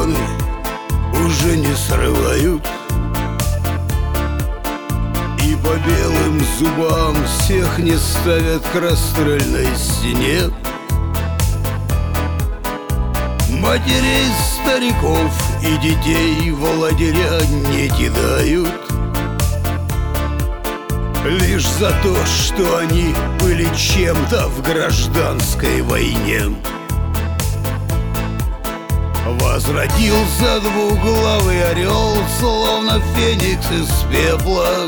погоны уже не срывают, и по белым зубам всех не ставят к расстрельной стене. Матерей, стариков и детей в лагеря не кидают, лишь за то, что они были чем-то в гражданской войне. Возродился двуглавый орел, словно феникс из пепла,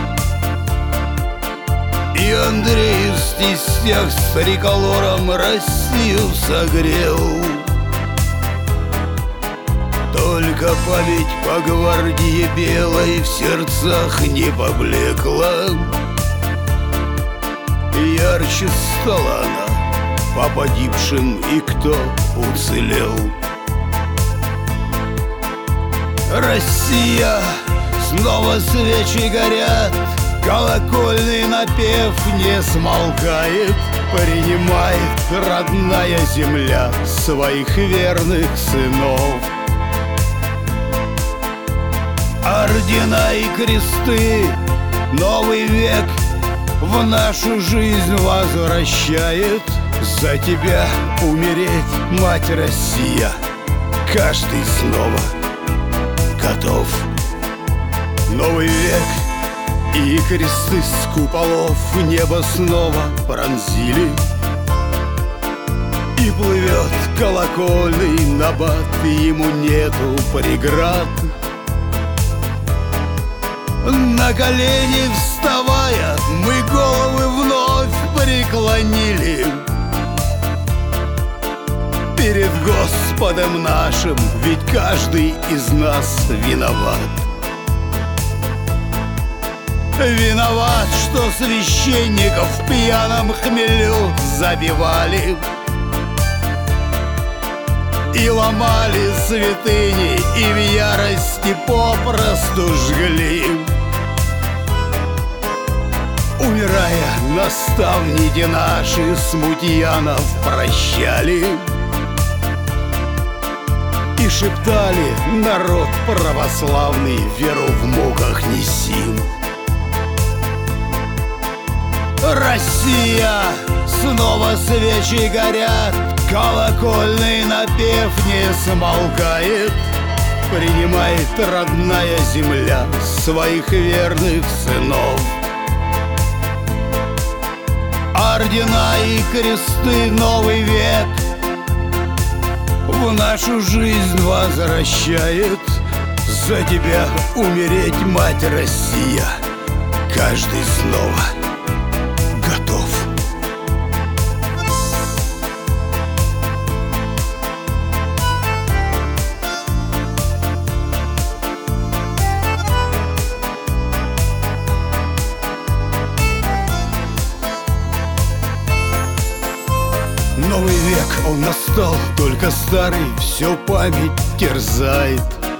и Андрей в стеснях с триколором Россию согрел. Только память по гвардии белой в сердцах не поблекла, ярче стала она по погибшим и кто уцелел. Россия, снова свечи горят, колокольный напев не смолкает, принимает родная земля своих верных сынов. Ордена и кресты новый век в нашу жизнь возвращает. За тебя умереть, мать Россия, каждый снова готов. Новый век и кресты с куполов небо снова пронзили, и плывет колокольный набат, ему нету преград. На колени вставая, мы головы вновь преклонили перед Господом нашим, ведь каждый из нас виноват. Виноват, что священников в пьяном хмелю забивали и ломали святыни, и в ярости попросту жгли. Умирая, наставники наши смутьянов прощали и шептали: народ православный, веру в муках неси. Россия, снова свечи горят, колокольный напев не смолкает, принимает родная земля своих верных сынов. Ордена и кресты новый век в нашу жизнь возвращает. За тебя умереть, мать Россия, каждый снова готов. Новый век, он настал, только старый все память терзает.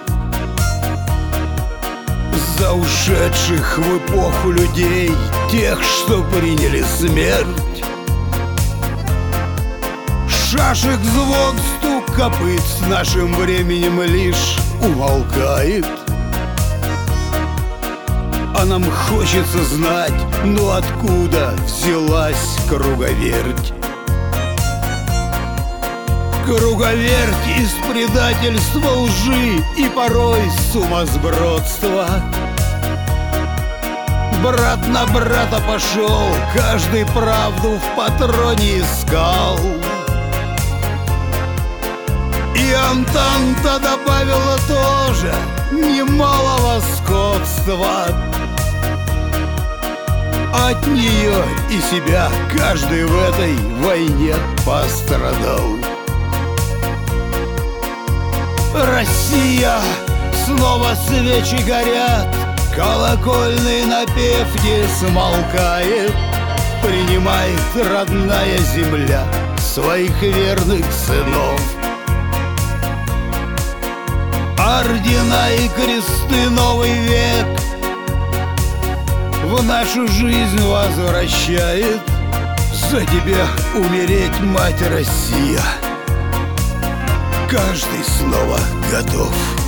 За ушедших в эпоху людей, тех, что приняли смерть. Шашек звон, стук копыт с нашим временем лишь умолкает. А нам хочется знать, ну откуда взялась круговерть? Круговерть из предательства, лжи и порой сумасбродства. Брат на брата пошел, каждый правду в патроне искал. И Антанта добавила тоже немалого скотства. От нее и себя каждый в этой войне пострадал. Россия, снова свечи горят, колокольный напев не смолкает, принимает родная земля своих верных сынов. Ордена и кресты новый век в нашу жизнь возвращает. За тебя умереть, мать Россия, каждый снова готов.